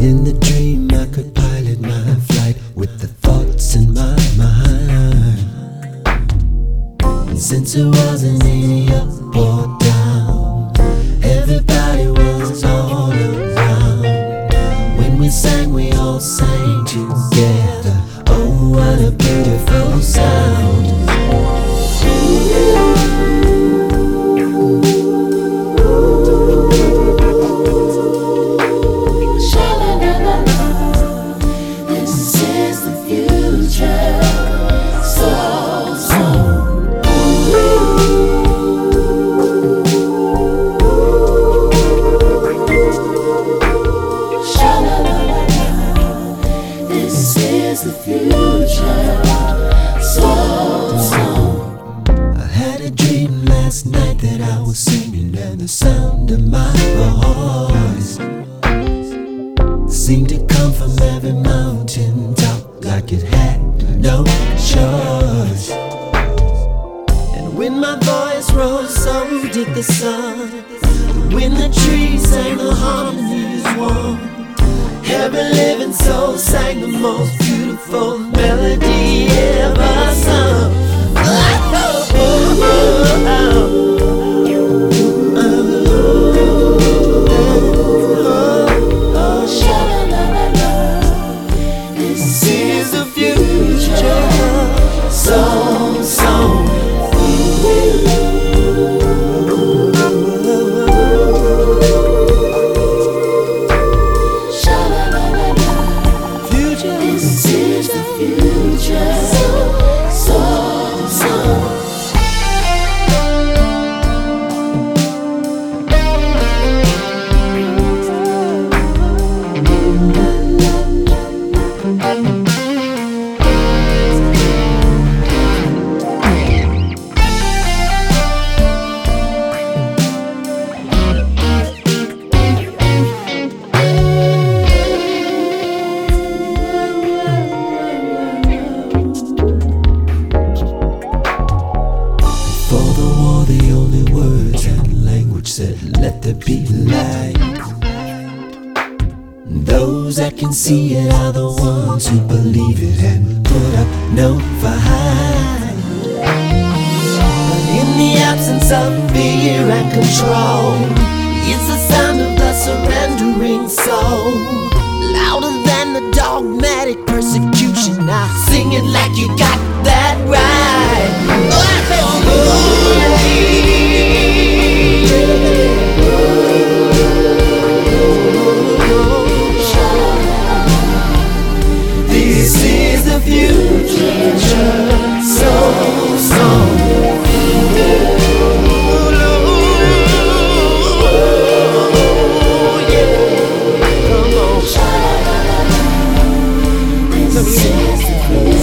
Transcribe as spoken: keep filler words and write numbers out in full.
In the dream I could pilot my flight with the thoughts in my mind. And since it wasn't any up or down, everybody was all around. When we sang, we all sang together. Oh, what a beautiful sound. The future, so, so. I had a dream last night that I was singing, and the sound of my voice seemed to come from every mountain top, like it had no choice. And when my voice rose, so did the sun. When the trees sang, the harmonies warm. Every living soul sang the most beautiful melody ever sung. Oh, oh, oh, oh, oh, oh. This is the future. Song, song. This is the future, so, so, so. The only words and language said, let there be light. Those that can see it are the ones who believe it and put up no fight. In the absence of fear and control, it's the sound of the surrendering soul. Louder than the dogmatic persecution, I sing it like you got that right. Oh, this is the future, so, so. This is the future.